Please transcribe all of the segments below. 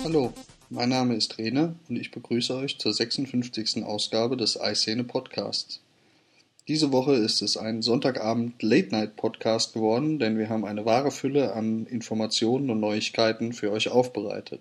Hallo, mein Name ist Rene und ich begrüße euch zur 56. Ausgabe des iScene Podcasts. Diese Woche ist es ein Sonntagabend Late-Night-Podcast geworden, denn wir haben eine wahre Fülle an Informationen und Neuigkeiten für euch aufbereitet.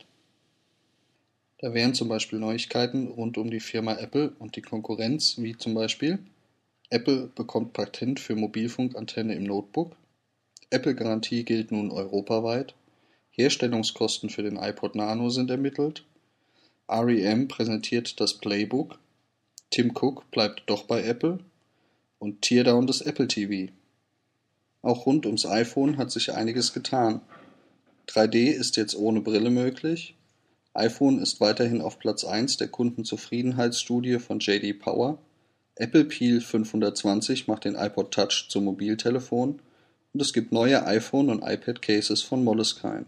Da wären zum Beispiel Neuigkeiten rund um die Firma Apple und die Konkurrenz, wie zum Beispiel: Apple bekommt Patent für Mobilfunkantenne im Notebook, Apple-Garantie gilt nun europaweit, Herstellungskosten für den iPod Nano sind ermittelt, REM präsentiert das Playbook, Tim Cook bleibt doch bei Apple und Teardown des Apple TV. Auch rund ums iPhone hat sich einiges getan. 3D ist jetzt ohne Brille möglich, iPhone ist weiterhin auf Platz 1 der Kundenzufriedenheitsstudie von J.D. Power, Apple Peel 520 macht den iPod Touch zum Mobiltelefon und es gibt neue iPhone- und iPad-Cases von Moleskine.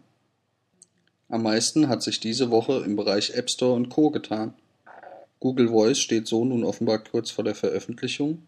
Am meisten hat sich diese Woche im Bereich App Store und Co. getan. Google Voice steht so nun offenbar kurz vor der Veröffentlichung.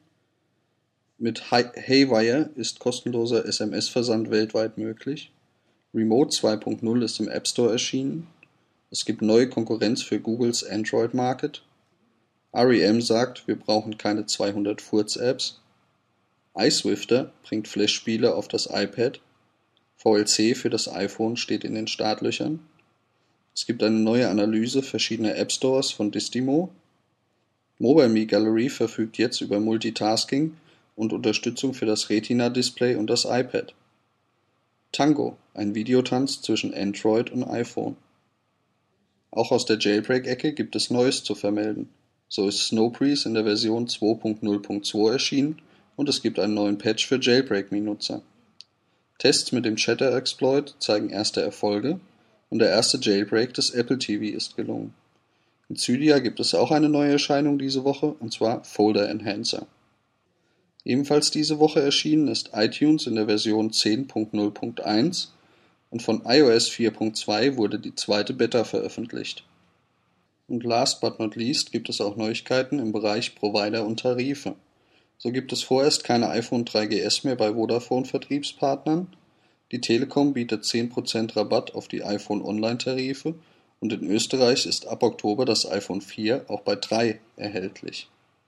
Mit Haywire ist kostenloser SMS-Versand weltweit möglich. Remote 2.0 ist im App Store erschienen. Es gibt neue Konkurrenz für Googles Android Market. REM sagt, wir brauchen keine 200 Furz-Apps. iSwifter bringt Flash-Spiele auf das iPad. VLC für das iPhone steht in den Startlöchern. Es gibt eine neue Analyse verschiedener App Stores von Distimo. MobileMe Gallery verfügt jetzt über Multitasking und Unterstützung für das Retina-Display und das iPad. Tango, ein Videotanz zwischen Android und iPhone. Auch aus der Jailbreak-Ecke gibt es Neues zu vermelden. So ist Snowbreeze in der Version 2.0.2 erschienen und es gibt einen neuen Patch für Jailbreak-Me-Nutzer. Tests mit dem Chatter-Exploit zeigen erste Erfolge und der erste Jailbreak des Apple TV ist gelungen. In Cydia gibt es auch eine neue Erscheinung diese Woche, und zwar Folder Enhancer. Ebenfalls diese Woche erschienen ist iTunes in der Version 10.0.1 und von iOS 4.2 wurde die zweite Beta veröffentlicht. Und last but not least gibt es auch Neuigkeiten im Bereich Provider und Tarife. So gibt es vorerst keine iPhone 3GS mehr bei Vodafone-Vertriebspartnern. Die Telekom bietet 10% Rabatt auf die iPhone-Online-Tarife und in Österreich ist ab Oktober das iPhone 4 auch bei 3 erhältlich.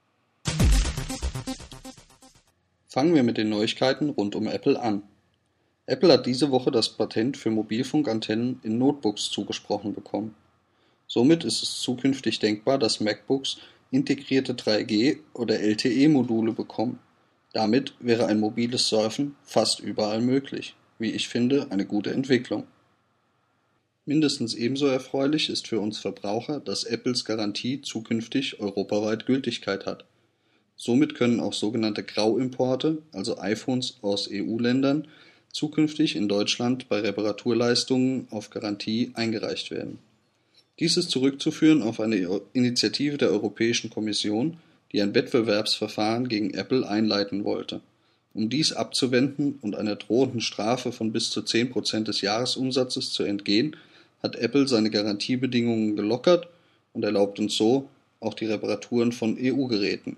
Fangen wir mit den Neuigkeiten rund um Apple an. Apple hat diese Woche das Patent für Mobilfunkantennen in Notebooks zugesprochen bekommen. Somit ist es zukünftig denkbar, dass MacBooks integrierte 3G- oder LTE-Module bekommen. Damit wäre ein mobiles Surfen fast überall möglich. Wie ich finde, eine gute Entwicklung. Mindestens ebenso erfreulich ist für uns Verbraucher, dass Apples Garantie zukünftig europaweit Gültigkeit hat. Somit können auch sogenannte Grauimporte, also iPhones aus EU-Ländern, zukünftig in Deutschland bei Reparaturleistungen auf Garantie eingereicht werden. Dies ist zurückzuführen auf eine Initiative der Europäischen Kommission, die ein Wettbewerbsverfahren gegen Apple einleiten wollte. Um dies abzuwenden und einer drohenden Strafe von bis zu 10% des Jahresumsatzes zu entgehen, hat Apple seine Garantiebedingungen gelockert und erlaubt uns so auch die Reparaturen von EU-Geräten.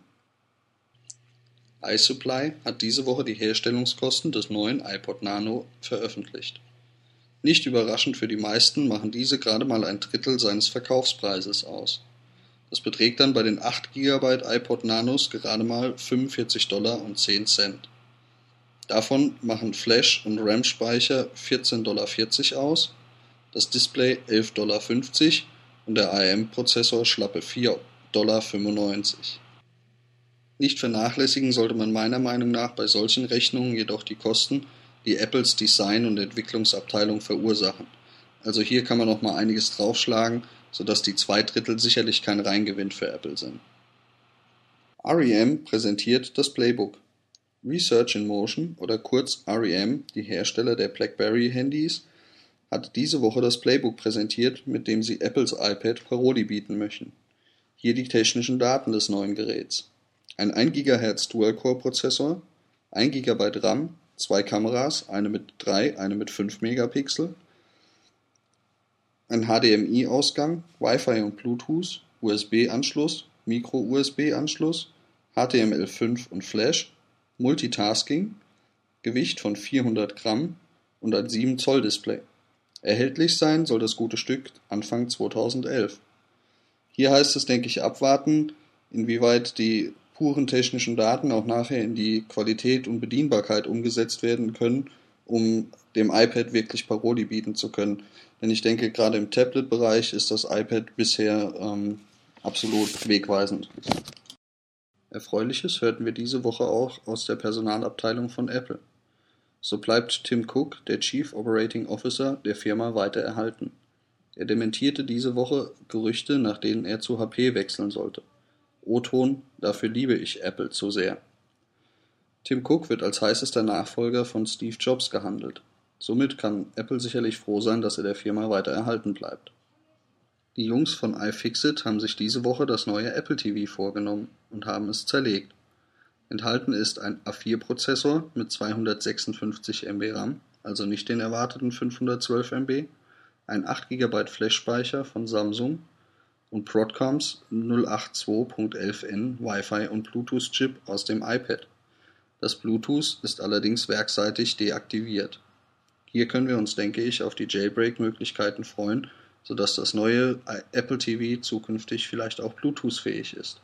iSupply hat diese Woche die Herstellungskosten des neuen iPod Nano veröffentlicht. Nicht überraschend für die meisten machen diese gerade mal ein Drittel seines Verkaufspreises aus. Das beträgt dann bei den 8 GB iPod Nanos gerade mal $45,10. Davon machen Flash- und RAM-Speicher $14,40 aus, das Display $11,50 und der ARM-Prozessor schlappe $4,95. Nicht vernachlässigen sollte man meiner Meinung nach bei solchen Rechnungen jedoch die Kosten, die Apples Design- und Entwicklungsabteilung verursachen. Also hier kann man noch mal einiges draufschlagen, sodass die 2/3 sicherlich kein Reingewinn für Apple sind. REM präsentiert das Playbook. Research in Motion oder kurz REM, die Hersteller der BlackBerry-Handys, hat diese Woche das Playbook präsentiert, mit dem sie Apples iPad Paroli bieten möchten. Hier die technischen Daten des neuen Geräts. Ein 1 GHz Dual-Core-Prozessor, 1 GB RAM, 2 Kameras, eine mit 3, eine mit 5 Megapixel, ein HDMI-Ausgang, Wi-Fi und Bluetooth, USB-Anschluss, Micro-USB-Anschluss, HTML5 und Flash, Multitasking, Gewicht von 400 Gramm und ein 7 Zoll Display. Erhältlich sein soll das gute Stück Anfang 2011. Hier heißt es, denke ich, abwarten, inwieweit die puren technischen Daten auch nachher in die Qualität und Bedienbarkeit umgesetzt werden können, um dem iPad wirklich Paroli bieten zu können. Denn ich denke, gerade im Tablet-Bereich ist das iPad bisher absolut wegweisend. Erfreuliches hörten wir diese Woche auch aus der Personalabteilung von Apple. So bleibt Tim Cook, der Chief Operating Officer der Firma, weiter erhalten. Er dementierte diese Woche Gerüchte, nach denen er zu HP wechseln sollte. O-Ton: Dafür liebe ich Apple zu sehr. Tim Cook wird als heißester Nachfolger von Steve Jobs gehandelt. Somit kann Apple sicherlich froh sein, dass er der Firma weiter erhalten bleibt. Die Jungs von iFixit haben sich diese Woche das neue Apple TV vorgenommen und haben es zerlegt. Enthalten ist ein A4-Prozessor mit 256 MB RAM, also nicht den erwarteten 512 MB, ein 8 GB Flash-Speicher von Samsung und Broadcoms 082.11n Wi-Fi und Bluetooth-Chip aus dem iPad. Das Bluetooth ist allerdings werksseitig deaktiviert. Hier können wir uns, denke ich, auf die Jailbreak-Möglichkeiten freuen, sodass das neue Apple TV zukünftig vielleicht auch Bluetooth-fähig ist.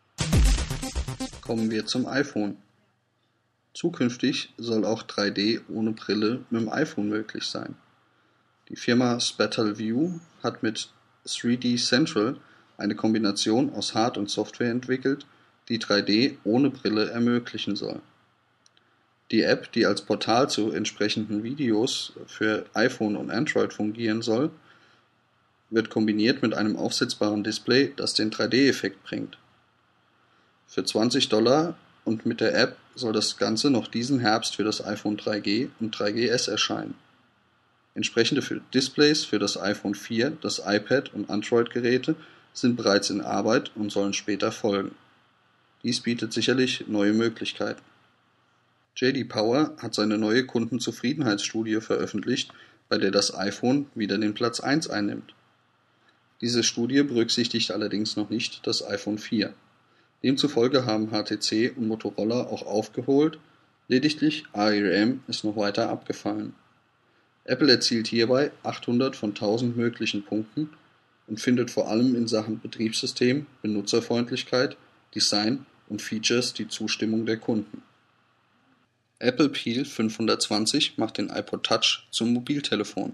Kommen wir zum iPhone. Zukünftig soll auch 3D ohne Brille mit dem iPhone möglich sein. Die Firma Spatial View hat mit 3D Central eine Kombination aus Hard- und Software entwickelt, die 3D ohne Brille ermöglichen soll. Die App, die als Portal zu entsprechenden Videos für iPhone und Android fungieren soll, wird kombiniert mit einem aufsetzbaren Display, das den 3D-Effekt bringt. Für $20 und mit der App soll das Ganze noch diesen Herbst für das iPhone 3G und 3GS erscheinen. Entsprechende Displays für das iPhone 4, das iPad und Android-Geräte sind bereits in Arbeit und sollen später folgen. Dies bietet sicherlich neue Möglichkeiten. J.D. Power hat seine neue Kundenzufriedenheitsstudie veröffentlicht, bei der das iPhone wieder den Platz 1 einnimmt. Diese Studie berücksichtigt allerdings noch nicht das iPhone 4. Demzufolge haben HTC und Motorola auch aufgeholt, lediglich ARM ist noch weiter abgefallen. Apple erzielt hierbei 800 von 1000 möglichen Punkten und findet vor allem in Sachen Betriebssystem, Benutzerfreundlichkeit, Design und Features die Zustimmung der Kunden. Apple Peel 520 macht den iPod Touch zum Mobiltelefon.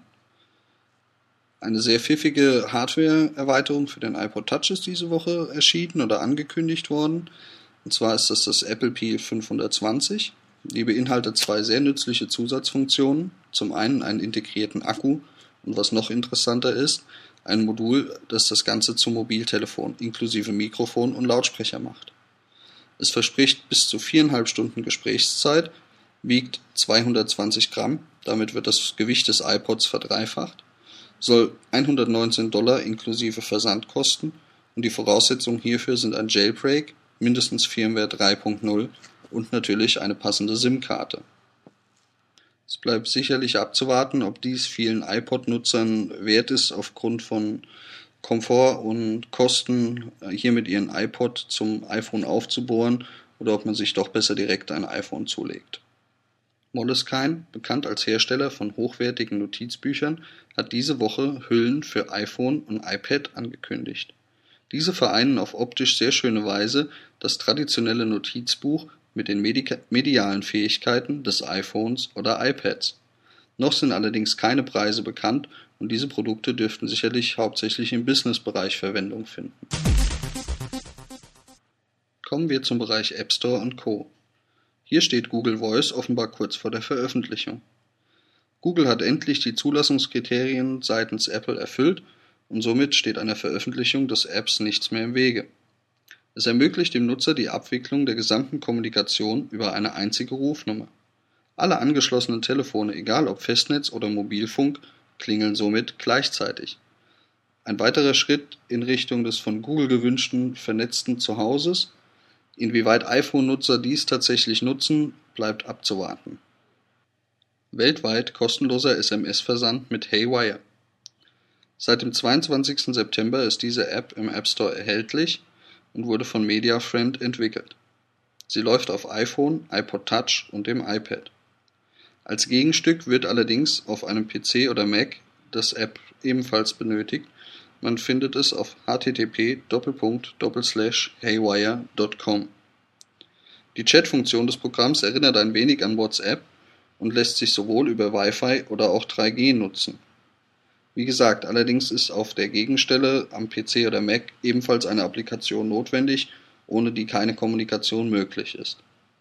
Eine sehr pfiffige Hardware-Erweiterung für den iPod Touch ist diese Woche erschienen oder angekündigt worden. Und zwar ist das Apple Peel 520. Die beinhaltet zwei sehr nützliche Zusatzfunktionen. Zum einen einen integrierten Akku und was noch interessanter ist, ein Modul, das das Ganze zum Mobiltelefon inklusive Mikrofon und Lautsprecher macht. Es verspricht bis zu 4,5 Stunden Gesprächszeit, wiegt 220 Gramm, damit wird das Gewicht des iPods verdreifacht, soll $119 inklusive Versand kosten und die Voraussetzungen hierfür sind ein Jailbreak, mindestens Firmware 3.0 und natürlich eine passende SIM-Karte. Es bleibt sicherlich abzuwarten, ob dies vielen iPod-Nutzern wert ist, aufgrund von Komfort und Kosten hier mit ihren iPod zum iPhone aufzubohren oder ob man sich doch besser direkt ein iPhone zulegt. Moleskine, bekannt als Hersteller von hochwertigen Notizbüchern, hat diese Woche Hüllen für iPhone und iPad angekündigt. Diese vereinen auf optisch sehr schöne Weise das traditionelle Notizbuch mit den medialen Fähigkeiten des iPhones oder iPads. Noch sind allerdings keine Preise bekannt und diese Produkte dürften sicherlich hauptsächlich im Businessbereich Verwendung finden. Kommen wir zum Bereich App Store und Co. Hier steht Google Voice offenbar kurz vor der Veröffentlichung. Google hat endlich die Zulassungskriterien seitens Apple erfüllt und somit steht einer Veröffentlichung des Apps nichts mehr im Wege. Es ermöglicht dem Nutzer die Abwicklung der gesamten Kommunikation über eine einzige Rufnummer. Alle angeschlossenen Telefone, egal ob Festnetz oder Mobilfunk, klingeln somit gleichzeitig. Ein weiterer Schritt in Richtung des von Google gewünschten vernetzten Zuhauses. Inwieweit iPhone-Nutzer dies tatsächlich nutzen, bleibt abzuwarten. Weltweit kostenloser SMS-Versand mit Haywire. Seit dem 22. September ist diese App im App Store erhältlich und wurde von MediaFriend entwickelt. Sie läuft auf iPhone, iPod Touch und dem iPad. Als Gegenstück wird allerdings auf einem PC oder Mac das App ebenfalls benötigt. Man findet es auf http://haywire.com. Die Chatfunktion des Programms erinnert ein wenig an WhatsApp und lässt sich sowohl über Wi-Fi oder auch 3G nutzen. Wie gesagt, allerdings ist auf der Gegenstelle am PC oder Mac ebenfalls eine Applikation notwendig, ohne die keine Kommunikation möglich ist.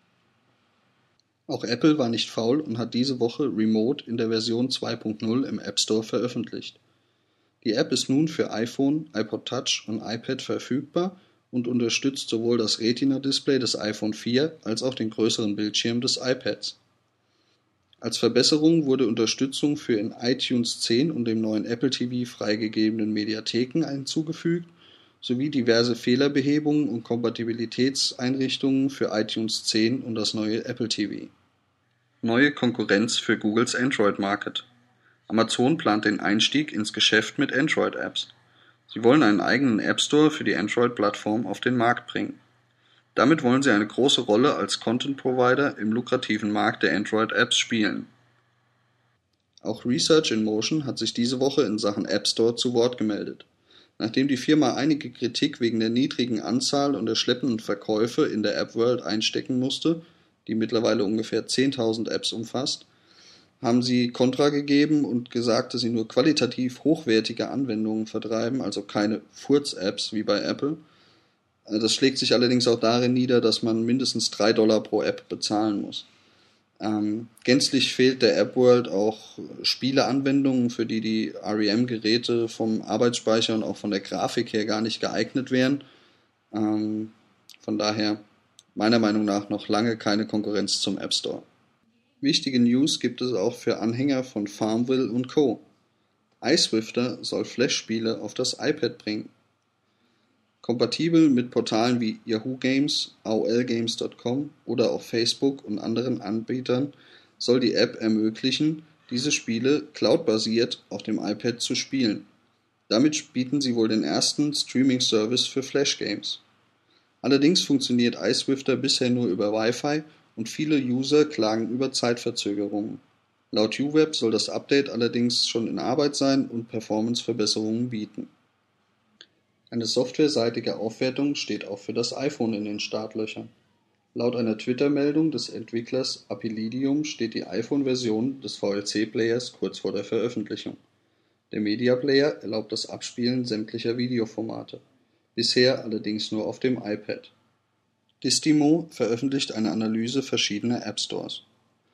Auch Apple war nicht faul und hat diese Woche Remote in der Version 2.0 im App Store veröffentlicht. Die App ist nun für iPhone, iPod Touch und iPad verfügbar und unterstützt sowohl das Retina-Display des iPhone 4 als auch den größeren Bildschirm des iPads. Als Verbesserung wurde Unterstützung für in iTunes 10 und dem neuen Apple TV freigegebenen Mediatheken hinzugefügt, sowie diverse Fehlerbehebungen und Kompatibilitätseinrichtungen für iTunes 10 und das neue Apple TV. Neue Konkurrenz für Googles Android-Market. Amazon plant den Einstieg ins Geschäft mit Android-Apps. Sie wollen einen eigenen App Store für die Android-Plattform auf den Markt bringen. Damit wollen sie eine große Rolle als Content-Provider im lukrativen Markt der Android-Apps spielen. Auch Research in Motion hat sich diese Woche in Sachen App Store zu Wort gemeldet. Nachdem die Firma einige Kritik wegen der niedrigen Anzahl und der schleppenden Verkäufe in der App-World einstecken musste, die mittlerweile ungefähr 10.000 Apps umfasst, haben sie Kontra gegeben und gesagt, dass sie nur qualitativ hochwertige Anwendungen vertreiben, also keine Furz-Apps wie bei Apple. Das schlägt sich allerdings auch darin nieder, dass man mindestens $3 pro App bezahlen muss. Gänzlich fehlt der App World auch Spieleanwendungen, für die die REM-Geräte vom Arbeitsspeicher und auch von der Grafik her gar nicht geeignet wären. Von daher meiner Meinung nach noch lange keine Konkurrenz zum App Store. Wichtige News gibt es auch für Anhänger von Farmville und Co. iSwifter soll Flash-Spiele auf das iPad bringen. Kompatibel mit Portalen wie Yahoo Games, AOLgames.com oder auch Facebook und anderen Anbietern soll die App ermöglichen, diese Spiele cloudbasiert auf dem iPad zu spielen. Damit bieten sie wohl den ersten Streaming-Service für Flash-Games. Allerdings funktioniert iSwifter bisher nur über Wi-Fi und viele User klagen über Zeitverzögerungen. Laut UWeb soll das Update allerdings schon in Arbeit sein und Performance-Verbesserungen bieten. Eine softwareseitige Aufwertung steht auch für das iPhone in den Startlöchern. Laut einer Twitter-Meldung des Entwicklers Apelidium steht die iPhone-Version des VLC-Players kurz vor der Veröffentlichung. Der Media Player erlaubt das Abspielen sämtlicher Videoformate, bisher allerdings nur auf dem iPad. Distimo veröffentlicht eine Analyse verschiedener App Stores.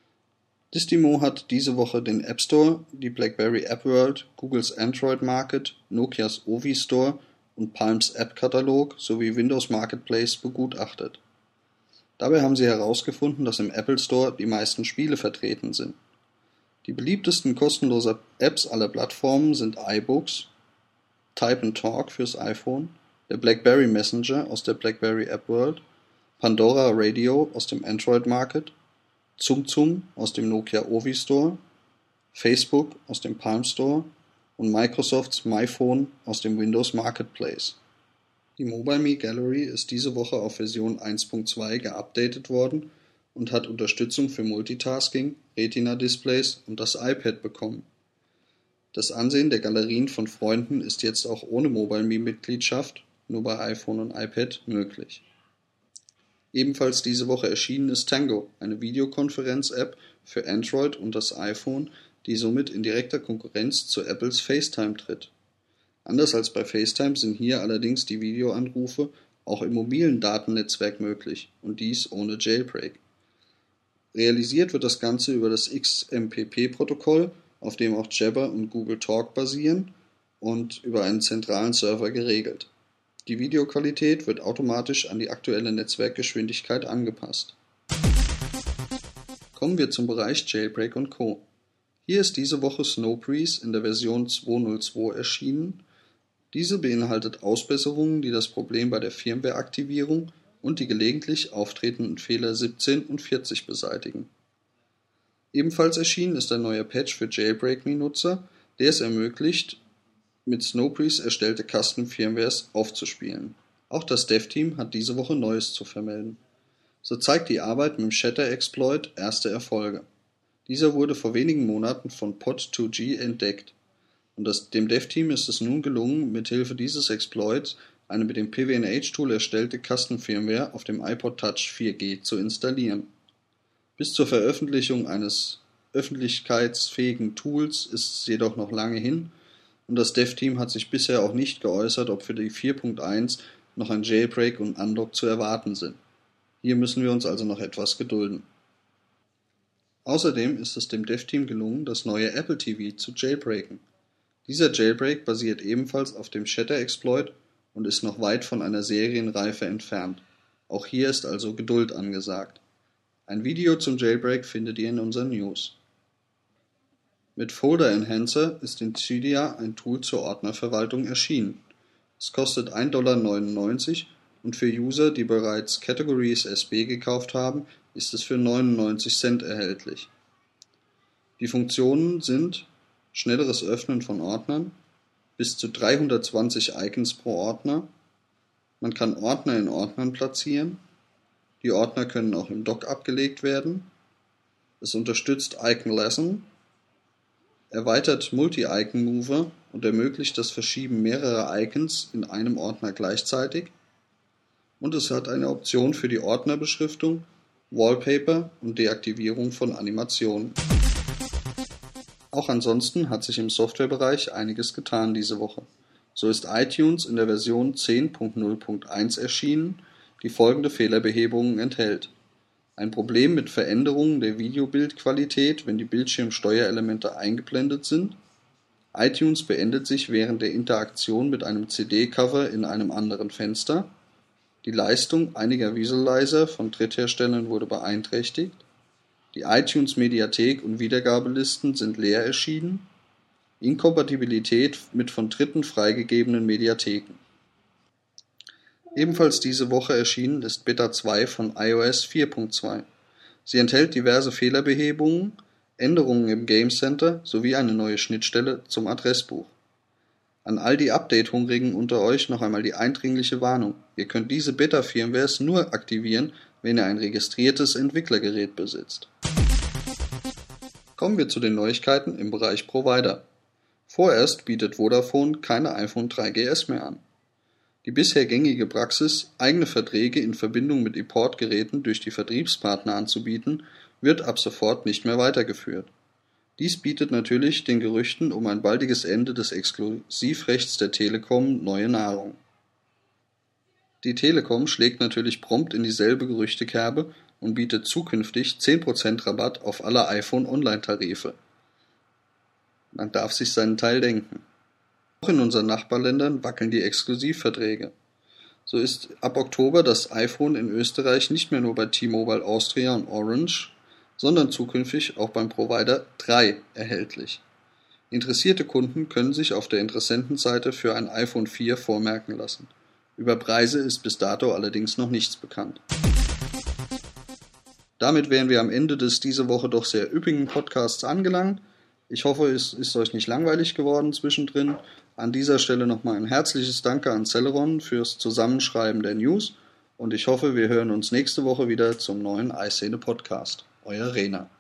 Distimo hat diese Woche den App Store, die BlackBerry App World, Googles Android Market, Nokias Ovi Store und Palms App-Katalog sowie Windows Marketplace begutachtet. Dabei haben sie herausgefunden, dass im Apple Store die meisten Spiele vertreten sind. Die beliebtesten kostenlosen Apps aller Plattformen sind iBooks, Type & Talk fürs iPhone, der BlackBerry Messenger aus der BlackBerry App World, Pandora Radio aus dem Android Market, ZumZum aus dem Nokia Ovi Store, Facebook aus dem Palm Store und Microsofts MyPhone aus dem Windows Marketplace. Die MobileMe Gallery ist diese Woche auf Version 1.2 geupdatet worden und hat Unterstützung für Multitasking, Retina-Displays und das iPad bekommen. Das Ansehen der Galerien von Freunden ist jetzt auch ohne MobileMe-Mitgliedschaft, nur bei iPhone und iPad, möglich. Ebenfalls diese Woche erschienen ist Tango, eine Videokonferenz-App für Android und das iPhone, die somit in direkter Konkurrenz zu Apples FaceTime tritt. Anders als bei FaceTime sind hier allerdings die Videoanrufe auch im mobilen Datennetzwerk möglich und dies ohne Jailbreak. Realisiert wird das Ganze über das XMPP-Protokoll, auf dem auch Jabber und Google Talk basieren und über einen zentralen Server geregelt. Die Videoqualität wird automatisch an die aktuelle Netzwerkgeschwindigkeit angepasst. Kommen wir zum Bereich Jailbreak und Co. Hier ist diese Woche Snowbreeze in der Version 2.0.2 erschienen. Diese beinhaltet Ausbesserungen, die das Problem bei der Firmware-Aktivierung und die gelegentlich auftretenden Fehler 17 und 40 beseitigen. Ebenfalls erschienen ist ein neuer Patch für Jailbreak-Me-Nutzer, der es ermöglicht, mit Snowbreeze erstellte Custom-Firmwares aufzuspielen. Auch das Dev-Team hat diese Woche Neues zu vermelden. So zeigt die Arbeit mit dem Shatter-Exploit erste Erfolge. Dieser wurde vor wenigen Monaten von Pod2G entdeckt. Und dem Dev-Team ist es nun gelungen, mithilfe dieses Exploits eine mit dem PWNH-Tool erstellte Custom-Firmware auf dem iPod Touch 4G zu installieren. Bis zur Veröffentlichung eines öffentlichkeitsfähigen Tools ist es jedoch noch lange hin und das Dev-Team hat sich bisher auch nicht geäußert, ob für die 4.1 noch ein Jailbreak und Unlock zu erwarten sind. Hier müssen wir uns also noch etwas gedulden. Außerdem ist es dem Dev-Team gelungen, das neue Apple TV zu jailbreaken. Dieser Jailbreak basiert ebenfalls auf dem Shatter-Exploit und ist noch weit von einer Serienreife entfernt. Auch hier ist also Geduld angesagt. Ein Video zum Jailbreak findet ihr in unseren News. Mit Folder Enhancer ist in Cydia ein Tool zur Ordnerverwaltung erschienen. Es kostet 1,99 $ und für User, die bereits Categories SB gekauft haben, ist es für 99 Cent erhältlich. Die Funktionen sind schnelleres Öffnen von Ordnern, bis zu 320 Icons pro Ordner, man kann Ordner in Ordnern platzieren, die Ordner können auch im Dock abgelegt werden, es unterstützt Icon Lesson, erweitert Multi-Icon Mover und ermöglicht das Verschieben mehrerer Icons in einem Ordner gleichzeitig und es hat eine Option für die Ordnerbeschriftung, Wallpaper und Deaktivierung von Animationen. Auch ansonsten hat sich im Softwarebereich einiges getan diese Woche. So ist iTunes in der Version 10.0.1 erschienen, die folgende Fehlerbehebungen enthält. Ein Problem mit Veränderungen der Videobildqualität, wenn die Bildschirmsteuerelemente eingeblendet sind. iTunes beendet sich während der Interaktion mit einem CD-Cover in einem anderen Fenster. Die Leistung einiger Visualizer von Drittherstellern wurde beeinträchtigt. Die iTunes-Mediathek und Wiedergabelisten sind leer erschienen. Inkompatibilität mit von Dritten freigegebenen Mediatheken. Ebenfalls diese Woche erschienen ist Beta 2 von iOS 4.2. Sie enthält diverse Fehlerbehebungen, Änderungen im Game Center sowie eine neue Schnittstelle zum Adressbuch. An all die Update-Hungrigen unter euch noch einmal die eindringliche Warnung. Ihr könnt diese Beta-Firmwares nur aktivieren, wenn ihr ein registriertes Entwicklergerät besitzt. Kommen wir zu den Neuigkeiten im Bereich Provider. Vorerst bietet Vodafone keine iPhone 3GS mehr an. Die bisher gängige Praxis, eigene Verträge in Verbindung mit Importgeräten durch die Vertriebspartner anzubieten, wird ab sofort nicht mehr weitergeführt. Dies bietet natürlich den Gerüchten um ein baldiges Ende des Exklusivrechts der Telekom neue Nahrung. Die Telekom schlägt natürlich prompt in dieselbe Gerüchtekerbe und bietet zukünftig 10% Rabatt auf alle iPhone-Online-Tarife. Man darf sich seinen Teil denken. Auch in unseren Nachbarländern wackeln die Exklusivverträge. So ist ab Oktober das iPhone in Österreich nicht mehr nur bei T-Mobile Austria und Orange, sondern zukünftig auch beim Provider 3 erhältlich. Interessierte Kunden können sich auf der Interessentenseite für ein iPhone 4 vormerken lassen. Über Preise ist bis dato allerdings noch nichts bekannt. Damit wären wir am Ende des diese Woche doch sehr üppigen Podcasts angelangt. Ich hoffe, es ist euch nicht langweilig geworden zwischendrin. An dieser Stelle nochmal ein herzliches Danke an Celeron fürs Zusammenschreiben der News und ich hoffe, wir hören uns nächste Woche wieder zum neuen iScene Podcast. Euer Rena.